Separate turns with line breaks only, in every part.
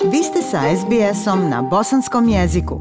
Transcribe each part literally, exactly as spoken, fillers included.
Vi ste sa es be esom na bosanskom jeziku.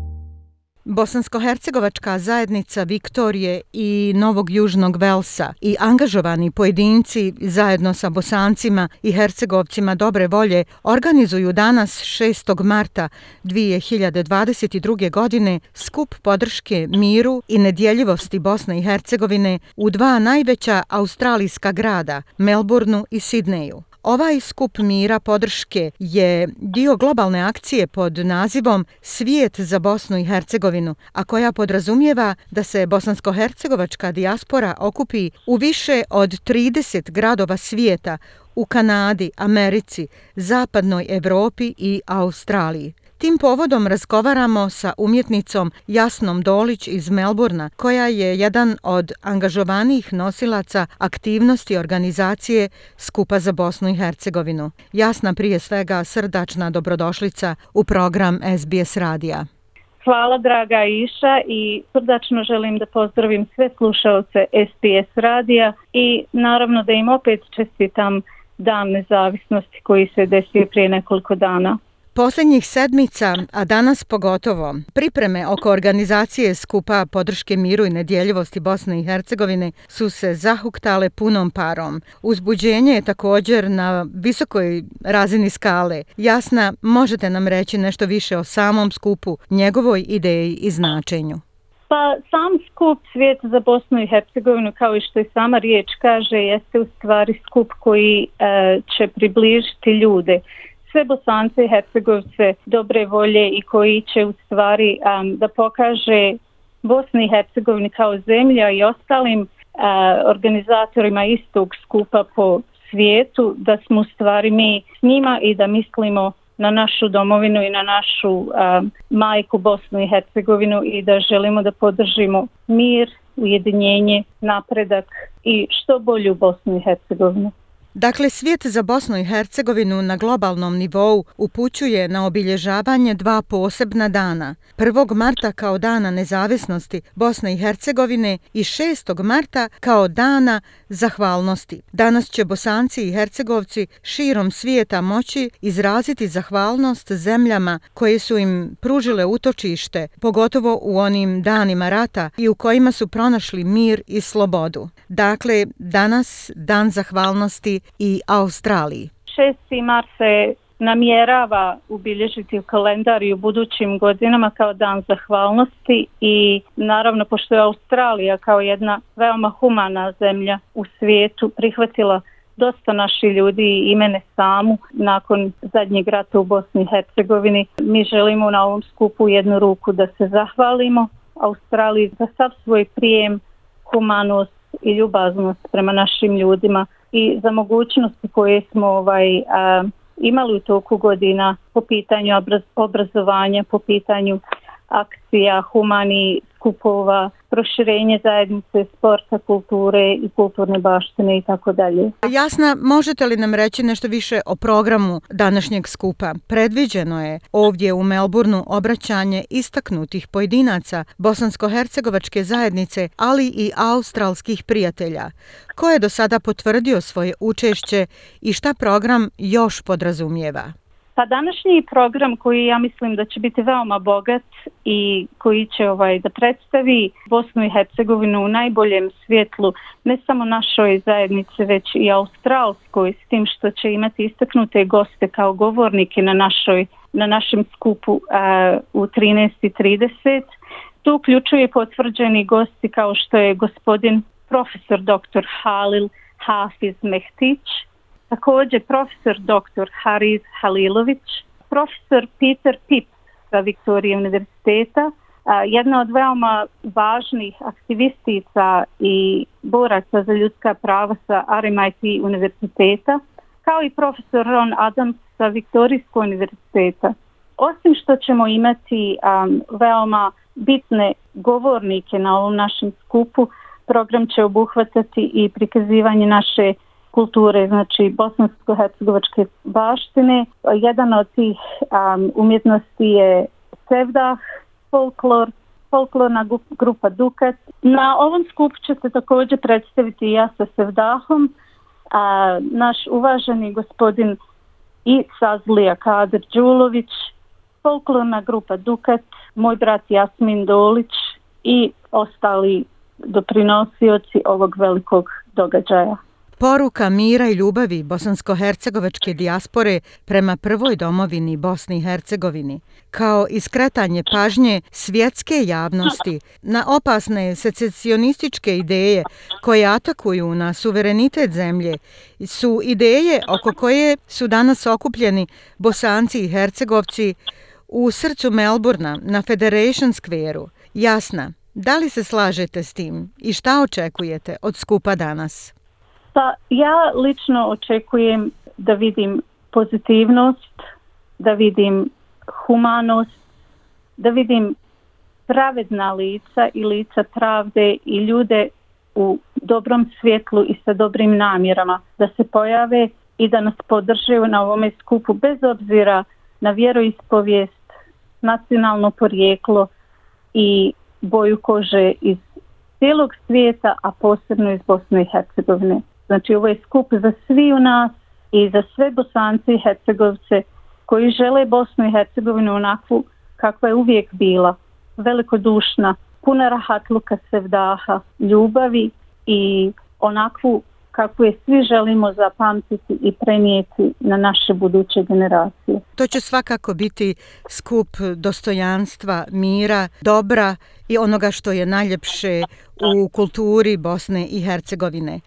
Bosansko-hercegovačka zajednica Viktorije i Novog Južnog Velsa i angažovani pojedinci zajedno sa Bosancima i Hercegovcima dobre volje organizuju danas šestog marta dvije hiljade dvadeset druge. godine skup podrške miru i nedjeljivosti Bosne i Hercegovine u dva najveća australijska grada, Melbourneu i Sidneju. Ovaj skup mira podrške je dio globalne akcije pod nazivom Svijet za Bosnu i Hercegovinu, a koja podrazumijeva da se bosansko-hercegovačka dijaspora okupi u više od trideset gradova svijeta u Kanadi, Americi, Zapadnoj Europi i Australiji. Tim povodom razgovaramo sa umjetnicom Jasnom Dolić iz Melbournea, koja je jedan od angažovanijih nosilaca aktivnosti organizacije Skupa za Bosnu i Hercegovinu. Jasna, prije svega srdačna dobrodošlica u program es be es radija.
Hvala, draga Iša, i srdačno želim da pozdravim sve slušaoce es be es radija i naravno da im opet čestitam Dan nezavisnosti koji se desio prije nekoliko dana.
Posljednjih sedmica, a danas pogotovo, pripreme oko organizacije skupa podrške miru i nedjeljivosti Bosne i Hercegovine su se zahuktale punom parom. Uzbuđenje je također na visokoj razini skale. Jasna, možete nam reći nešto više o samom skupu, njegovoj ideji i značenju?
Pa sam skup Svijet za Bosnu i Hercegovinu, kao i što i sama riječ kaže, jeste u stvari skup koji e, će približiti ljude, sve Bosance i Hercegovce dobre volje i koji će u stvari um, da pokaže Bosni i Hercegovini kao zemlja i ostalim uh, organizatorima istog skupa po svijetu da smo u stvari mi s njima i da mislimo na našu domovinu i na našu uh, majku Bosnu i Hercegovinu i da želimo da podržimo mir, ujedinjenje, napredak i što bolju Bosnu i Hercegovinu.
Dakle, Svijet za Bosnu i Hercegovinu na globalnom nivou upućuje na obilježavanje dva posebna dana. prvog marta kao Dana nezavisnosti Bosne i Hercegovine i šestog marta kao Dana zahvalnosti. Danas će Bosanci i Hercegovci širom svijeta moći izraziti zahvalnost zemljama koje su im pružile utočište, pogotovo u onim danima rata i u kojima su pronašli mir i slobodu. Dakle, danas Dan zahvalnosti i Australiji.
šesti mart se namjerava ubilježiti u kalendar i u budućim godinama kao Dan zahvalnosti i naravno pošto je Australija kao jedna veoma humana zemlja u svijetu prihvatila dosta naših ljudi i mene samu nakon zadnjeg rata u Bosni i Hercegovini, mi želimo na ovom skupu jednu ruku da se zahvalimo Australiji za sav svoj prijem, humanost i ljubaznost prema našim ljudima i za mogućnosti koje smo ovaj, a, imali u toku godina po pitanju obraz, obrazovanja, po pitanju akcija, humani skupova, proširenje zajednice, sporta, kulture i kulturne baštine i tako dalje.
Jasna, možete li nam reći nešto više o programu današnjeg skupa? Predviđeno je ovdje u Melbourneu obraćanje istaknutih pojedinaca bosansko-hercegovačke zajednice, ali i australskih prijatelja. Ko je do sada potvrdio svoje učešće i šta program još podrazumijeva?
Pa današnji program koji ja mislim da će biti veoma bogat i koji će ovaj da predstavi Bosnu i Hercegovinu u najboljem svjetlu ne samo našoj zajednici već i australskoj, s tim što će imati istaknute goste kao govornike na našoj na našem skupu uh, u trinaest i trideset. Tu uključuje potvrđeni gosti kao što je gospodin profesor doktor Halil Hafiz Mehtić, također profesor doktor Hariz Halilović, profesor Peter Pips sa Viktorije univerziteta, jedna od veoma važnih aktivistica i boraca za ljudska prava sa R M I T univerziteta, kao i profesor Ron Adams sa Viktorijskog univerziteta. Osim što ćemo imati um, veoma bitne govornike na ovom našem skupu, program će obuhvatati i prikazivanje naše kulture, znači bosansko-hercegovačke baštine. Jedan od tih um, umjetnosti je sevdah, folklor, folklorna grupa Dukat. Na ovom skupu će se također predstaviti ja sa sevdahom, a naš uvaženi gospodin i Sazlija Kadir Đulović, folklorna grupa Dukat, moj brat Jasmin Dolić i ostali doprinosioci ovog velikog događaja.
Poruka mira i ljubavi bosansko-hercegovačke dijaspore prema prvoj domovini Bosni i Hercegovini, kao i skretanje pažnje svjetske javnosti na opasne secesionističke ideje koje atakuju na suverenitet zemlje, su ideje oko koje su danas okupljeni Bosanci i Hercegovci u srcu Melburna na Federation Square-u. Jasna, da li se slažete s tim i šta očekujete od skupa danas?
Pa ja lično očekujem da vidim pozitivnost, da vidim humanost, da vidim pravedna lica i lica pravde i ljude u dobrom svjetlu i sa dobrim namjerama da se pojave i da nas podrže na ovome skupu bez obzira na vjeroispovijest, nacionalno porijeklo i boju kože iz cijelog svijeta, a posebno iz Bosne i Hercegovine. Znači, ovo je skup za svi u nas i za sve Bosance i Hercegovce koji žele Bosnu i Hercegovinu onakvu kakva je uvijek bila, velikodušna, puna rahatluka, sevdaha, ljubavi i onakvu kakvu je svi želimo zapamtiti i prenijeti na naše buduće generacije.
To će svakako biti skup dostojanstva, mira, dobra i onoga što je najljepše u kulturi Bosne i Hercegovine.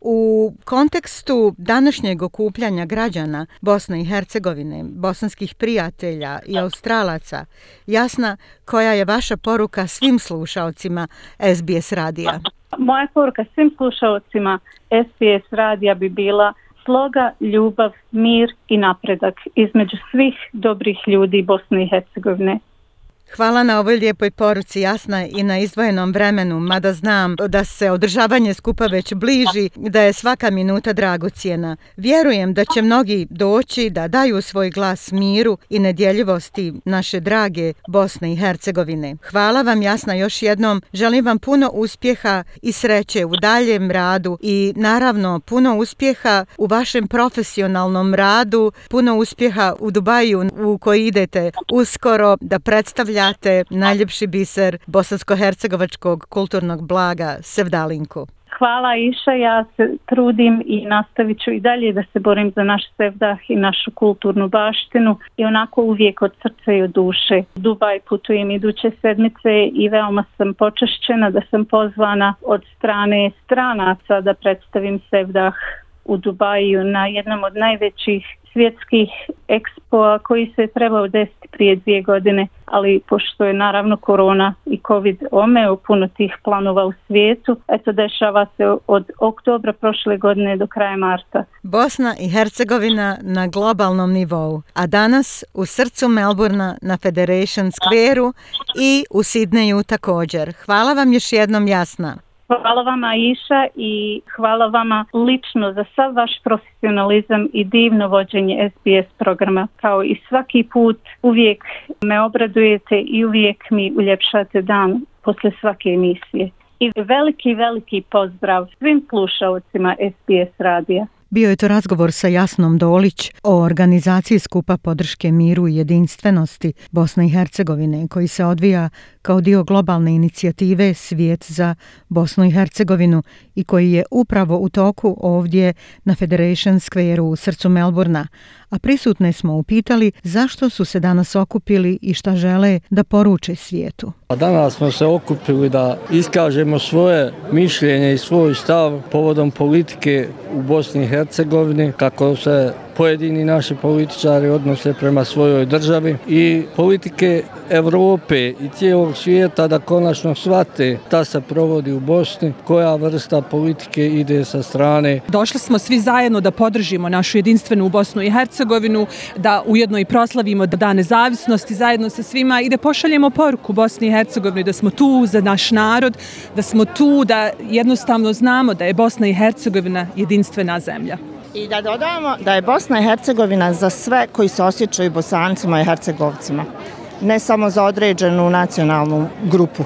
U kontekstu današnjeg okupljanja građana Bosne i Hercegovine, bosanskih prijatelja i Australaca, Jasna, koja je vaša poruka svim slušaocima S B S radija?
Moja poruka svim slušaocima S B S radija bi bila sloga, ljubav, mir i napredak između svih dobrih ljudi Bosne i Hercegovine.
Hvala na ovoj lijepoj poruci, Jasna, i na izdvojenom vremenu, mada znam da se održavanje skupa već bliži, da je svaka minuta dragocjena. Vjerujem da će mnogi doći da daju svoj glas miru i nedjeljivosti naše drage Bosne i Hercegovine. Hvala vam, Jasna, još jednom. Želim vam puno uspjeha i sreće u daljem radu i naravno puno uspjeha u vašem profesionalnom radu, puno uspjeha u Dubaju u koji idete uskoro da predstavljate najljepši biser bosansko-hercegovačkog kulturnog blaga, sevdalinku.
Hvala, Iša, ja se trudim i nastavit ću i dalje da se borim za naš sevdah i našu kulturnu baštinu i onako uvijek od srca i od duše. Dubaj putujem iduće sedmice i veoma sam počašćena da sam pozvana od strane stranaca da predstavim sevdah u Dubaju na jednom od najvećih svjetskih ekspoa koji se trebao desiti prije dvije godine, ali pošto je naravno korona i covid omeo puno tih planova u svijetu, eto dešava se od oktobra prošle godine do kraja marta.
Bosna i Hercegovina na globalnom nivou, a danas u srcu Melburna na Federation Square-u i u Sidneju također. Hvala vam još jednom, Jasna.
Hvala vama, Iša, i hvala vama lično za sav vaš profesionalizam i divno vođenje S B S programa. Kao i svaki put uvijek me obradujete i uvijek mi uljepšate dan posle svake emisije. I veliki, veliki pozdrav svim slušalcima S B S radija.
Bio je to razgovor sa Jasnom Dolić o organizaciji skupa podrške miru i jedinstvenosti Bosne i Hercegovine, koji se odvija kao dio globalne inicijative Svijet za Bosnu i Hercegovinu i koji je upravo u toku ovdje na Federation Square u srcu Melburna. A prisutne smo upitali zašto su se danas okupili i šta žele da poruče svijetu.
A danas smo se okupili da iskažemo svoje mišljenje i svoj stav povodom politike u Bosni i Hercegovini, kako se pojedini naši političari odnose prema svojoj državi i politike Europe i cijelog svijeta da konačno shvate šta se provodi u Bosni, koja vrsta politike ide sa strane.
Došli smo svi zajedno da podržimo našu jedinstvenu Bosnu i Hercegovinu, da ujedno i proslavimo Dan nezavisnosti zajedno sa svima i da pošaljemo poruku Bosni i Hercegovini da smo tu za naš narod, da smo tu da jednostavno znamo da je Bosna i Hercegovina jedinstvena zemlja.
I da dodamo da je Bosna i Hercegovina za sve koji se osjećaju Bosancima i Hercegovcima, ne samo za određenu nacionalnu grupu.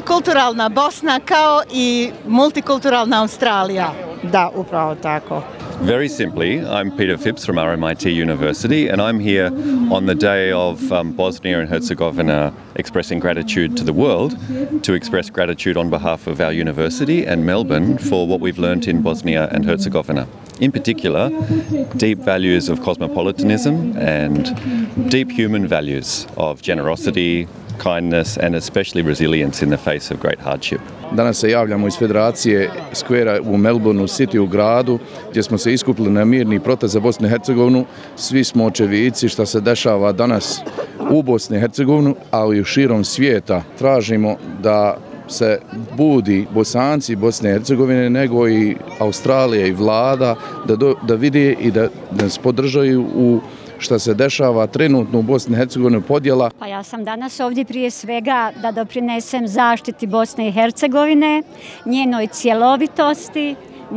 Multikulturalna Bosna kao i multikulturalna Australija.
Da, upravo tako.
Very simply, I'm Peter Phipps from R M I T University, and I'm here on the day of um, Bosnia and Herzegovina expressing gratitude to the world, to express gratitude on behalf of our university and Melbourne for what we've learnt in Bosnia and Herzegovina. In particular, deep values of cosmopolitanism and deep human values of generosity, kindness and especially resilience in the face of great hardship.
Danas se javljamo iz Federacije skvera u Melbourneu City u gradu gdje smo se iskupili na mirni protest za Bosnu i Hercegovinu. Svi smo očevici što se dešava danas u Bosni i Hercegovini, ali i u širom svijeta. Tražimo da se budi Bosanci Bosne i Hercegovine, nego i Australija i vlada da, do, da vidi i da, da nas podržaju u što se dešava trenutno u Bosni i Hercegovini podjela.
Pa ja sam danas ovdje prije svega da doprinesem zaštiti Bosne i Hercegovine, njenoj cjelovitosti,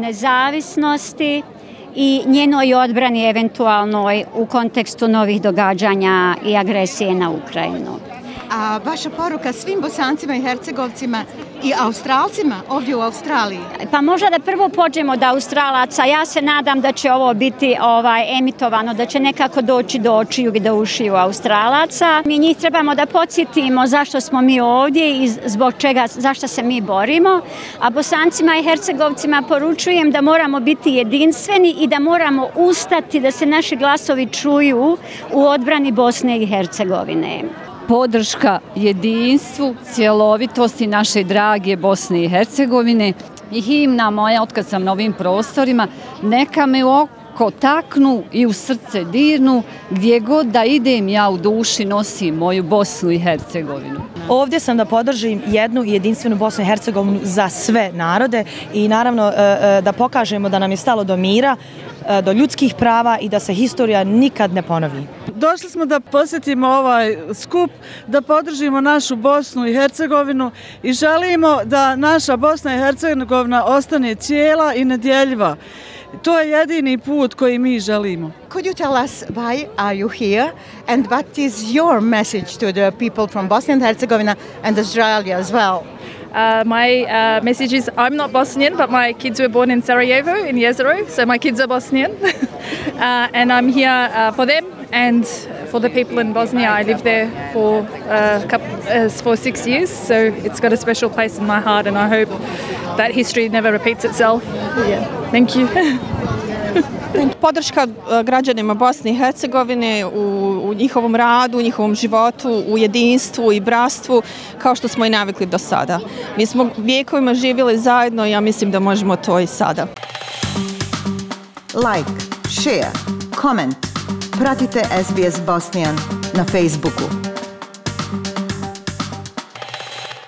nezavisnosti i njenoj odbrani eventualnoj u kontekstu novih događanja i agresije na Ukrajinu.
A vaša poruka svim Bosancima i Hercegovcima i Australcima ovdje u Australiji?
Pa možda da prvo pođemo od Australaca. Ja se nadam da će ovo biti ovaj, emitovano, da će nekako doći do očiju i do ušiju Australaca. Mi njih trebamo da podsjetimo zašto smo mi ovdje i zbog čega, zašto se mi borimo. A Bosancima i Hercegovcima poručujem da moramo biti jedinstveni i da moramo ustati da se naši glasovi čuju u odbrani Bosne i Hercegovine.
Podrška jedinstvu, cjelovitosti naše drage Bosne i Hercegovine i himna moja otkad sam na ovim prostorima, neka me u oko taknu i u srce dirnu, gdje god da idem ja u duši nosim moju Bosnu i Hercegovinu.
Ovdje sam da podržim jednu jedinstvenu Bosnu i Hercegovinu za sve narode i naravno da pokažemo da nam je stalo do mira, do ljudskih prava i da se historija nikad ne ponovi.
Došli smo da posjetimo ovaj skup, da podržimo našu Bosnu i Hercegovinu i želimo da naša Bosna i Hercegovina ostane cijela i nedjeljiva. To je jedini put koji mi želimo.
Could you tell us why are you here and what is your message to the people from Bosnia and Herzegovina and Australia as well?
Uh, my uh, message is I'm not Bosnian, but my kids were born in Sarajevo, in Jezero, so my kids are Bosnian. uh, and I'm here uh, for them and for the people in Bosnia. I lived there for, uh, couple, uh, for six years, so it's got a special place in my heart, and I hope that history never repeats itself. Yeah. Thank you.
Podrška građanima Bosne i Hercegovine u, u njihovom radu, u njihovom životu, u jedinstvu i bratstvu, kao što smo i navikli do sada. Mi smo vijekovima živjeli zajedno i ja mislim da možemo to i sada.
Like, share, comment. Pratite S B S Bosnian na Facebooku.